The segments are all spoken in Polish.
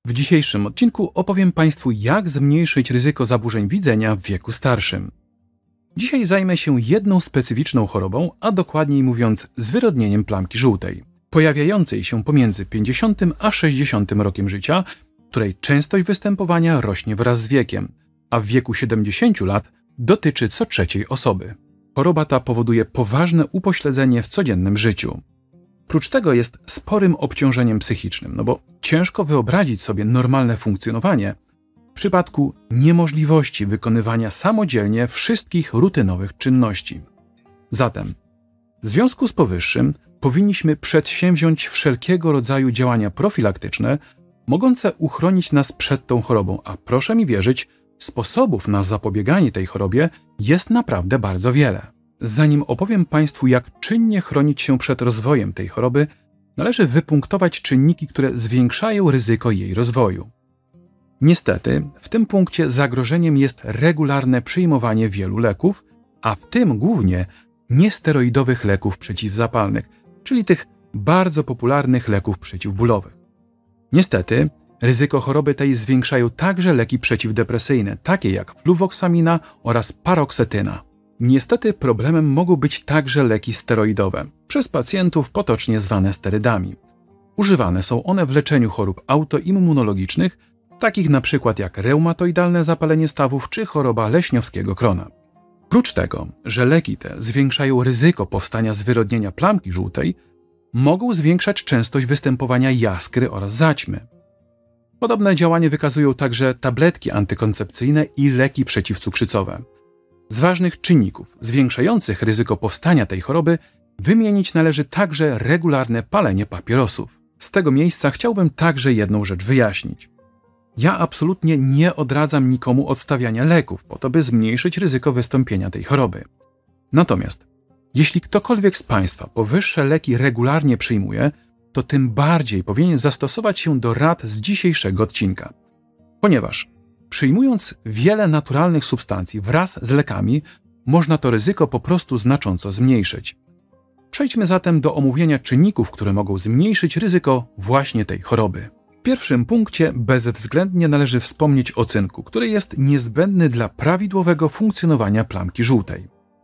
W dzisiejszym odcinku opowiem Państwu, jak zmniejszyć ryzyko zaburzeń widzenia w wieku starszym. Dzisiaj zajmę się jedną specyficzną chorobą, a dokładniej mówiąc zwyrodnieniem plamki żółtej, pojawiającej się pomiędzy 50 a 60 rokiem życia, której częstość występowania rośnie wraz z wiekiem, a w wieku 70 lat dotyczy co trzeciej osoby. Choroba ta powoduje poważne upośledzenie w codziennym życiu. Prócz tego jest sporym obciążeniem psychicznym, bo ciężko wyobrazić sobie normalne funkcjonowanie w przypadku niemożliwości wykonywania samodzielnie wszystkich rutynowych czynności. Zatem, w związku z powyższym powinniśmy przedsięwziąć wszelkiego rodzaju działania profilaktyczne, mogące uchronić nas przed tą chorobą, a proszę mi wierzyć, sposobów na zapobieganie tej chorobie jest naprawdę bardzo wiele. Zanim opowiem Państwu, jak czynnie chronić się przed rozwojem tej choroby, należy wypunktować czynniki, które zwiększają ryzyko jej rozwoju. Niestety, w tym punkcie zagrożeniem jest regularne przyjmowanie wielu leków, a w tym głównie niesteroidowych leków przeciwzapalnych, czyli tych bardzo popularnych leków przeciwbólowych. Niestety, ryzyko choroby tej zwiększają także leki przeciwdepresyjne, takie jak fluwoksamina oraz paroksetyna. Niestety problemem mogą być także leki steroidowe, przez pacjentów potocznie zwane sterydami. Używane są one w leczeniu chorób autoimmunologicznych, takich np. jak reumatoidalne zapalenie stawów czy choroba leśniowskiego krona. Prócz tego, że leki te zwiększają ryzyko powstania zwyrodnienia plamki żółtej, mogą zwiększać częstość występowania jaskry oraz zaćmy. Podobne działanie wykazują także tabletki antykoncepcyjne i leki przeciwcukrzycowe. Z ważnych czynników zwiększających ryzyko powstania tej choroby wymienić należy także regularne palenie papierosów. Z tego miejsca chciałbym także jedną rzecz wyjaśnić. Ja absolutnie nie odradzam nikomu odstawiania leków po to, by zmniejszyć ryzyko wystąpienia tej choroby. Natomiast jeśli ktokolwiek z Państwa powyższe leki regularnie przyjmuje, to tym bardziej powinien zastosować się do rad z dzisiejszego odcinka. Ponieważ przyjmując wiele naturalnych substancji wraz z lekami, można to ryzyko po prostu znacząco zmniejszyć. Przejdźmy zatem do omówienia czynników, które mogą zmniejszyć ryzyko właśnie tej choroby. W pierwszym punkcie bezwzględnie należy wspomnieć o cynku, który jest niezbędny dla prawidłowego funkcjonowania plamki żółtej.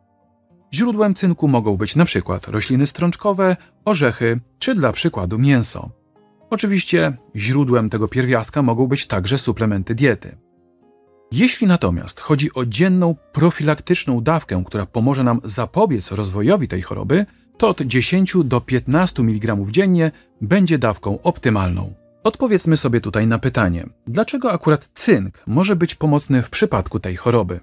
Źródłem cynku mogą być np. rośliny strączkowe, orzechy czy dla przykładu mięso. Oczywiście źródłem tego pierwiastka mogą być także suplementy diety. Jeśli natomiast chodzi o dzienną profilaktyczną dawkę, która pomoże nam zapobiec rozwojowi tej choroby, to od 10 do 15 mg dziennie będzie dawką optymalną. Odpowiedzmy sobie tutaj na pytanie, dlaczego akurat cynk może być pomocny w przypadku tej choroby?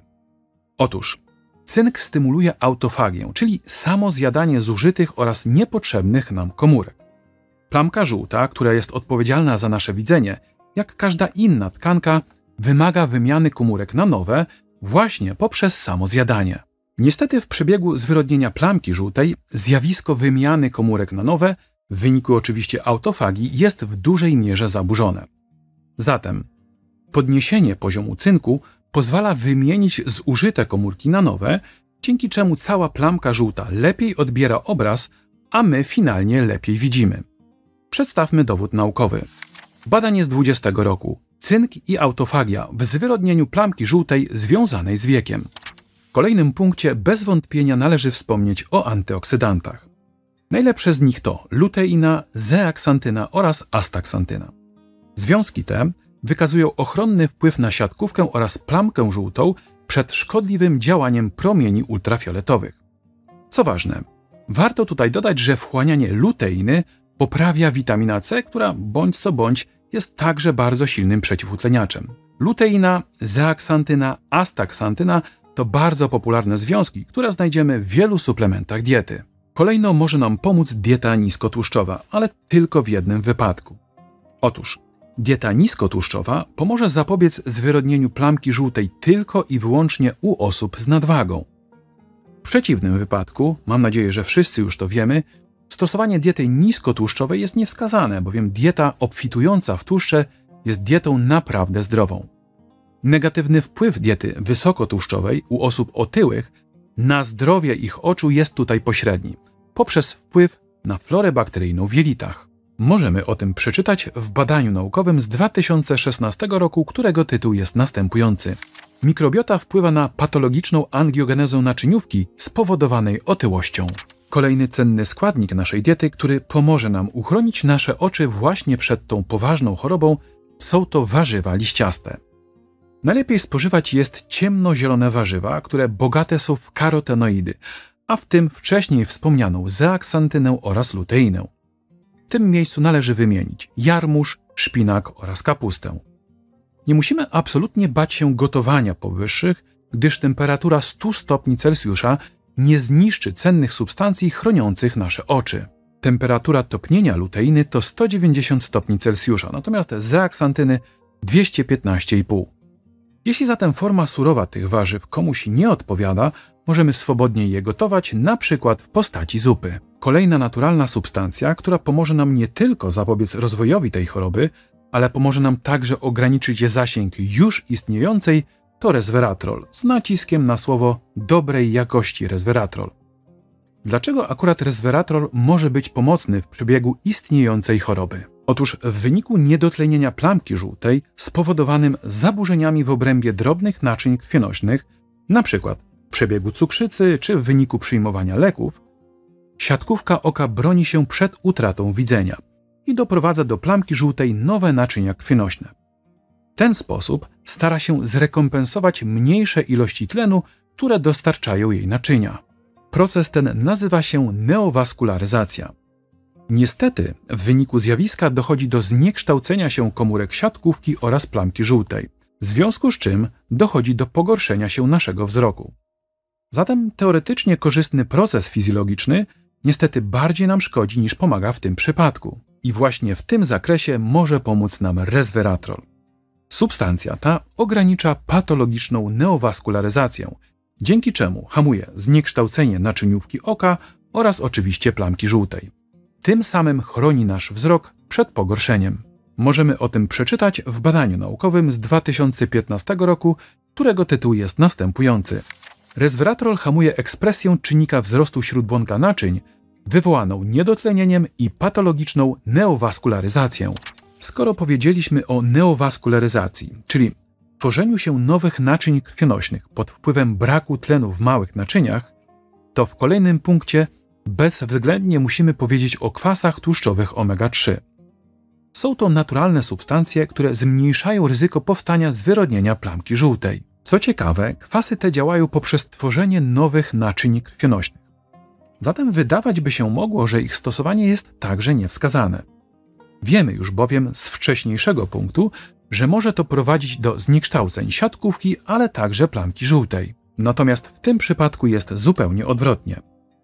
Otóż cynk stymuluje autofagię, czyli samo zjadanie zużytych oraz niepotrzebnych nam komórek. Plamka żółta, która jest odpowiedzialna za nasze widzenie, jak każda inna tkanka, wymaga wymiany komórek na nowe właśnie poprzez samo zjadanie. Niestety w przebiegu zwyrodnienia plamki żółtej zjawisko wymiany komórek na nowe, w wyniku oczywiście autofagii, jest w dużej mierze zaburzone. Zatem podniesienie poziomu cynku pozwala wymienić zużyte komórki na nowe, dzięki czemu cała plamka żółta lepiej odbiera obraz, a my finalnie lepiej widzimy. Przedstawmy dowód naukowy. Badanie z 20 roku. Cynk i autofagia w zwyrodnieniu plamki żółtej związanej z wiekiem. W kolejnym punkcie bez wątpienia należy wspomnieć o antyoksydantach. Najlepsze z nich to luteina, zeaksantyna oraz astaksantyna. Związki te wykazują ochronny wpływ na siatkówkę oraz plamkę żółtą przed szkodliwym działaniem promieni ultrafioletowych. Co ważne, warto tutaj dodać, że wchłanianie luteiny poprawia witamina C, która bądź co bądź jest także bardzo silnym przeciwutleniaczem. Luteina, zeaksantyna, astaksantyna to bardzo popularne związki, które znajdziemy w wielu suplementach diety. Kolejno może nam pomóc dieta niskotłuszczowa, ale tylko w jednym wypadku. Otóż dieta niskotłuszczowa pomoże zapobiec zwyrodnieniu plamki żółtej tylko i wyłącznie u osób z nadwagą. W przeciwnym wypadku, mam nadzieję, że wszyscy już to wiemy, stosowanie diety niskotłuszczowej jest niewskazane, bowiem dieta obfitująca w tłuszcze jest dietą naprawdę zdrową. Negatywny wpływ diety wysokotłuszczowej u osób otyłych na zdrowie ich oczu jest tutaj pośredni, poprzez wpływ na florę bakteryjną w jelitach. Możemy o tym przeczytać w badaniu naukowym z 2016 roku, którego tytuł jest następujący. Mikrobiota wpływa na patologiczną angiogenezę naczyniówki spowodowanej otyłością. Kolejny cenny składnik naszej diety, który pomoże nam uchronić nasze oczy właśnie przed tą poważną chorobą, są to warzywa liściaste. Najlepiej spożywać jest ciemnozielone warzywa, które bogate są w karotenoidy, a w tym wcześniej wspomnianą zeaksantynę oraz luteinę. W tym miejscu należy wymienić jarmuż, szpinak oraz kapustę. Nie musimy absolutnie bać się gotowania powyższych, gdyż temperatura 100 stopni Celsjusza nie zniszczy cennych substancji chroniących nasze oczy. Temperatura topnienia luteiny to 190 stopni Celsjusza, natomiast zeaksantyny 215,5. Jeśli zatem forma surowa tych warzyw komuś nie odpowiada, możemy swobodnie je gotować, na przykład w postaci zupy. Kolejna naturalna substancja, która pomoże nam nie tylko zapobiec rozwojowi tej choroby, ale pomoże nam także ograniczyć zasięg już istniejącej, to resveratrol, z naciskiem na słowo dobrej jakości resveratrol. Dlaczego akurat resveratrol może być pomocny w przebiegu istniejącej choroby? Otóż w wyniku niedotlenienia plamki żółtej spowodowanym zaburzeniami w obrębie drobnych naczyń krwionośnych, np. w przebiegu cukrzycy czy w wyniku przyjmowania leków, siatkówka oka broni się przed utratą widzenia i doprowadza do plamki żółtej nowe naczynia krwionośne. W ten sposób stara się zrekompensować mniejsze ilości tlenu, które dostarczają jej naczynia. Proces ten nazywa się neowaskularyzacja. Niestety, w wyniku zjawiska dochodzi do zniekształcenia się komórek siatkówki oraz plamki żółtej, w związku z czym dochodzi do pogorszenia się naszego wzroku. Zatem teoretycznie korzystny proces fizjologiczny niestety bardziej nam szkodzi niż pomaga w tym przypadku. I właśnie w tym zakresie może pomóc nam resveratrol. Substancja ta ogranicza patologiczną neowaskularyzację, dzięki czemu hamuje zniekształcenie naczyniówki oka oraz oczywiście plamki żółtej. Tym samym chroni nasz wzrok przed pogorszeniem. Możemy o tym przeczytać w badaniu naukowym z 2015 roku, którego tytuł jest następujący. Resveratrol hamuje ekspresję czynnika wzrostu śródbłonka naczyń, wywołaną niedotlenieniem i patologiczną neowaskularyzacją. Skoro powiedzieliśmy o neowaskularyzacji, czyli tworzeniu się nowych naczyń krwionośnych pod wpływem braku tlenu w małych naczyniach, to w kolejnym punkcie bezwzględnie musimy powiedzieć o kwasach tłuszczowych omega-3. Są to naturalne substancje, które zmniejszają ryzyko powstania zwyrodnienia plamki żółtej. Co ciekawe, kwasy te działają poprzez tworzenie nowych naczyń krwionośnych. Zatem wydawać by się mogło, że ich stosowanie jest także niewskazane. Wiemy już bowiem z wcześniejszego punktu, że może to prowadzić do zniekształceń siatkówki, ale także plamki żółtej. Natomiast w tym przypadku jest zupełnie odwrotnie.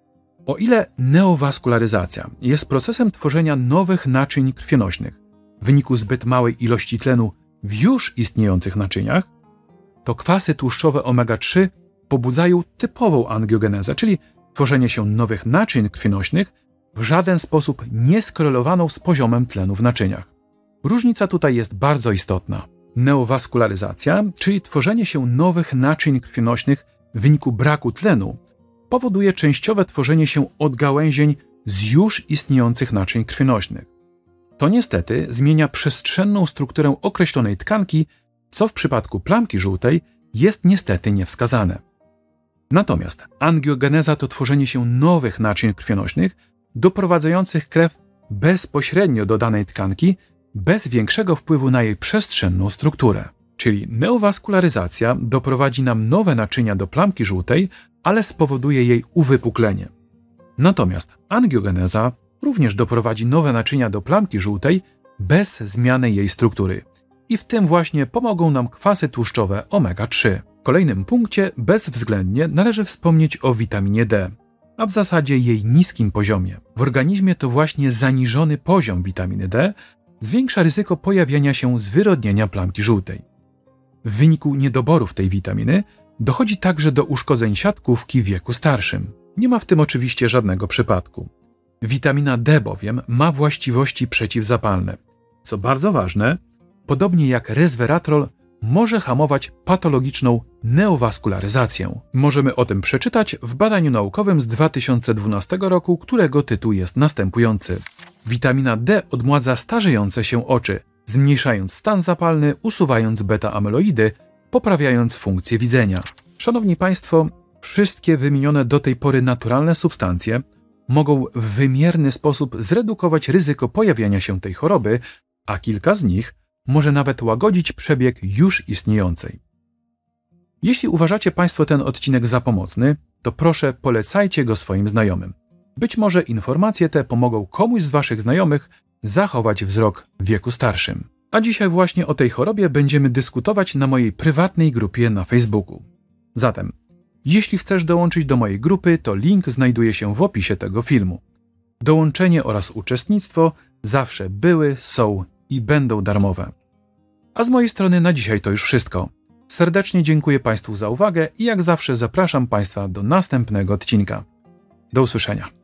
O ile neowaskularyzacja jest procesem tworzenia nowych naczyń krwionośnych w wyniku zbyt małej ilości tlenu w już istniejących naczyniach, to kwasy tłuszczowe omega-3 pobudzają typową angiogenezę, czyli tworzenie się nowych naczyń krwionośnych w żaden sposób nieskorelowaną z poziomem tlenu w naczyniach. Różnica tutaj jest bardzo istotna. Neowaskularyzacja, czyli tworzenie się nowych naczyń krwionośnych w wyniku braku tlenu, powoduje częściowe tworzenie się odgałęzień z już istniejących naczyń krwionośnych. To niestety zmienia przestrzenną strukturę określonej tkanki, co w przypadku plamki żółtej jest niestety niewskazane. Natomiast angiogeneza to tworzenie się nowych naczyń krwionośnych, doprowadzających krew bezpośrednio do danej tkanki, bez większego wpływu na jej przestrzenną strukturę. Czyli neowaskularyzacja doprowadzi nam nowe naczynia do plamki żółtej, ale spowoduje jej uwypuklenie. Natomiast angiogeneza również doprowadzi nowe naczynia do plamki żółtej bez zmiany jej struktury. I w tym właśnie pomogą nam kwasy tłuszczowe omega-3. W kolejnym punkcie bezwzględnie należy wspomnieć o witaminie D, a w zasadzie jej niskim poziomie. W organizmie to właśnie zaniżony poziom witaminy D zwiększa ryzyko pojawienia się zwyrodnienia plamki żółtej. W wyniku niedoborów tej witaminy dochodzi także do uszkodzeń siatkówki w wieku starszym. Nie ma w tym oczywiście żadnego przypadku. Witamina D bowiem ma właściwości przeciwzapalne. Co bardzo ważne, podobnie jak resveratrol, może hamować patologiczną neowaskularyzację. Możemy o tym przeczytać w badaniu naukowym z 2012 roku, którego tytuł jest następujący. Witamina D odmładza starzejące się oczy, zmniejszając stan zapalny, usuwając beta-amyloidy, poprawiając funkcję widzenia. Szanowni Państwo, wszystkie wymienione do tej pory naturalne substancje mogą w wymierny sposób zredukować ryzyko pojawiania się tej choroby, a kilka z nich może nawet łagodzić przebieg już istniejącej. Jeśli uważacie Państwo ten odcinek za pomocny, to proszę polecajcie go swoim znajomym. Być może informacje te pomogą komuś z Waszych znajomych zachować wzrok w wieku starszym. A dzisiaj właśnie o tej chorobie będziemy dyskutować na mojej prywatnej grupie na Facebooku. Zatem, jeśli chcesz dołączyć do mojej grupy, to link znajduje się w opisie tego filmu. Dołączenie oraz uczestnictwo zawsze były, są i będą darmowe. A z mojej strony na dzisiaj to już wszystko. Serdecznie dziękuję Państwu za uwagę i jak zawsze zapraszam Państwa do następnego odcinka. Do usłyszenia.